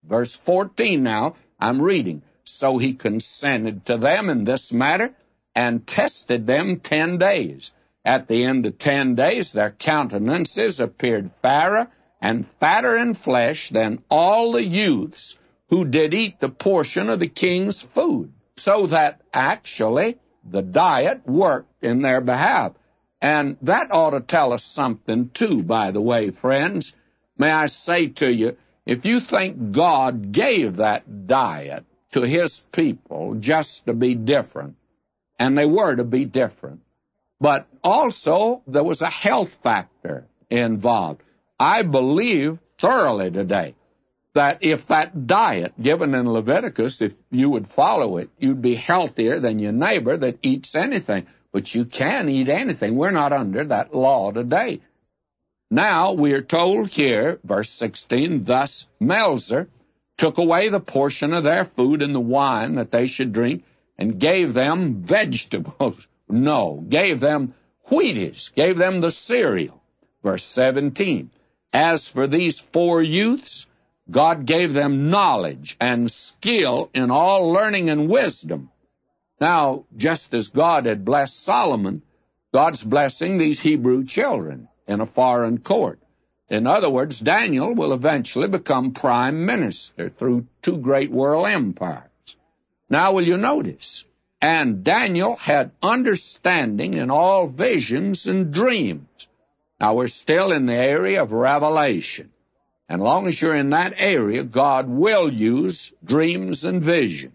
Verse 14 now, I'm reading. So he consented to them in this matter and tested them 10 days. At the end of 10 days, their countenances appeared fairer and fatter in flesh than all the youths who did eat the portion of the king's food, so that actually the diet worked in their behalf. And that ought to tell us something, too, by the way, friends. May I say to you, if you think God gave that diet to his people just to be different, and they were to be different, but also there was a health factor involved. I believe thoroughly today that if that diet given in Leviticus, if you would follow it, you'd be healthier than your neighbor that eats anything. But you can eat anything. We're not under that law today. Now we are told here, verse 16, thus Melzer took away the portion of their food and the wine that they should drink, and gave them vegetables. No, gave them wheaties, gave them the cereal. Verse 17, as for these 4 youths, God gave them knowledge and skill in all learning and wisdom. Now, just as God had blessed Solomon, God's blessing these Hebrew children in a foreign court. In other words, Daniel will eventually become prime minister through 2 great world empires. Now, will you notice? And Daniel had understanding in all visions and dreams. Now, we're still in the area of revelation. And as long as you're in that area, God will use dreams and visions.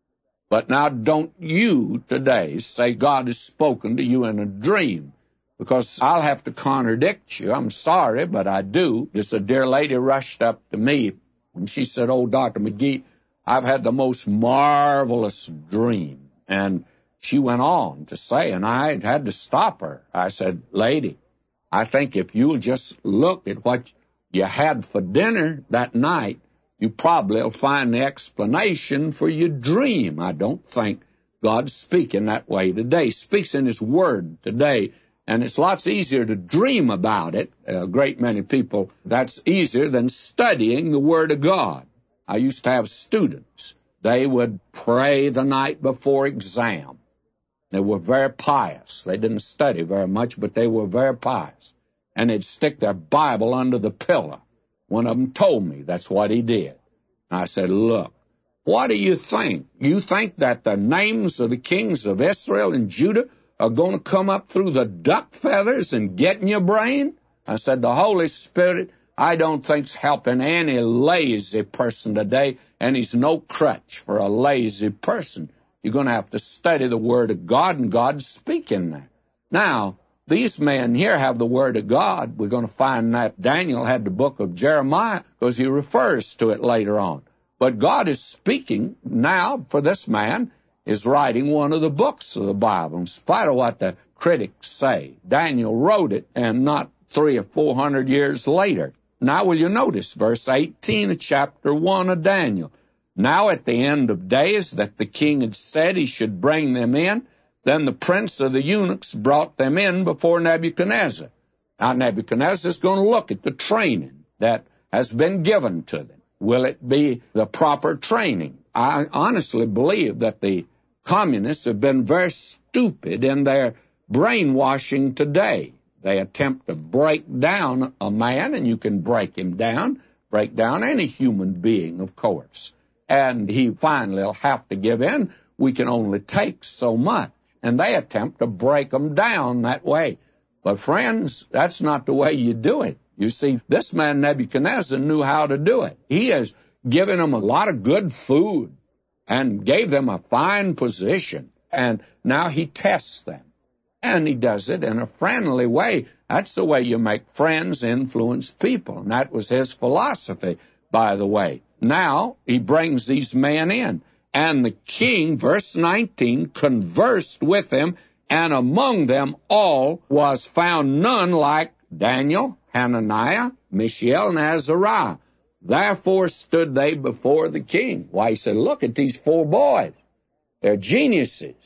But now don't you today say God has spoken to you in a dream, because I'll have to contradict you. I'm sorry, but I do. Just a dear lady rushed up to me, and she said, oh, Dr. McGee, I've had the most marvelous dream. And she went on to say, and I had to stop her. I said, lady, I think if you'll just look at what you had for dinner that night, you probably will find the explanation for your dream. I don't think God's speaking that way today. He speaks in his word today, and it's lots easier to dream about it. A great many people, that's easier than studying the word of God. I used to have students. They would pray the night before exam. They were very pious. They didn't study very much, but they were very pious. And they'd stick their Bible under the pillow. One of them told me that's what he did. I said, look, what do you think? You think that the names of the kings of Israel and Judah are going to come up through the duck feathers and get in your brain? I said, the Holy Spirit, I don't think's helping any lazy person today, and he's no crutch for a lazy person. You're going to have to study the Word of God, and God's speaking there. Now, these men here have the Word of God. We're going to find that Daniel had the book of Jeremiah because he refers to it later on. But God is speaking now, for this man is writing one of the books of the Bible, in spite of what the critics say. Daniel wrote it, and not 300 or 400 years later. Now will you notice verse 18 of chapter 1 of Daniel. Now at the end of days that the king had said he should bring them in, then the prince of the eunuchs brought them in before Nebuchadnezzar. Now Nebuchadnezzar is going to look at the training that has been given to them. Will it be the proper training? I honestly believe that the communists have been very stupid in their brainwashing today. They attempt to break down a man, and you can break him down, break down any human being, of course. And he finally will have to give in. We can only take so much. And they attempt to break them down that way. But friends, that's not the way you do it. You see, this man Nebuchadnezzar knew how to do it. He has given them a lot of good food and gave them a fine position. And now he tests them. And he does it in a friendly way. That's the way you make friends, influence people. And that was his philosophy, by the way. Now he brings these men in. And the king, verse 19, conversed with them, and among them all was found none like Daniel, Hananiah, Mishael, and Azariah. Therefore stood they before the king. Why, he said, look at these 4 boys. They're geniuses.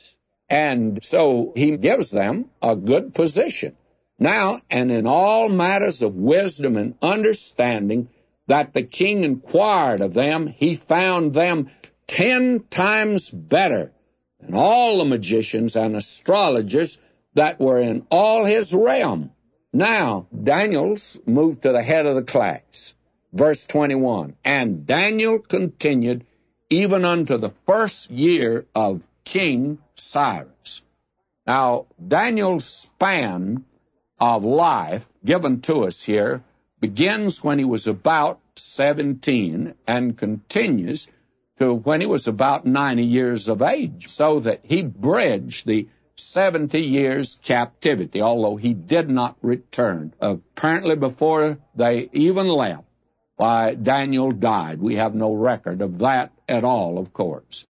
And so he gives them a good position. Now, and in all matters of wisdom and understanding, that the king inquired of them, he found them 10 times better than all the magicians and astrologers that were in all his realm. Now, Daniel's moved to the head of the class. Verse 21, and Daniel continued even unto the first year of King Cyrus. Now, Daniel's span of life given to us here begins when he was about 17 and continues to when he was about 90 years of age, so that he bridged the 70 years captivity, although he did not return. Apparently before they even left, why, Daniel died. We have no record of that at all, of course.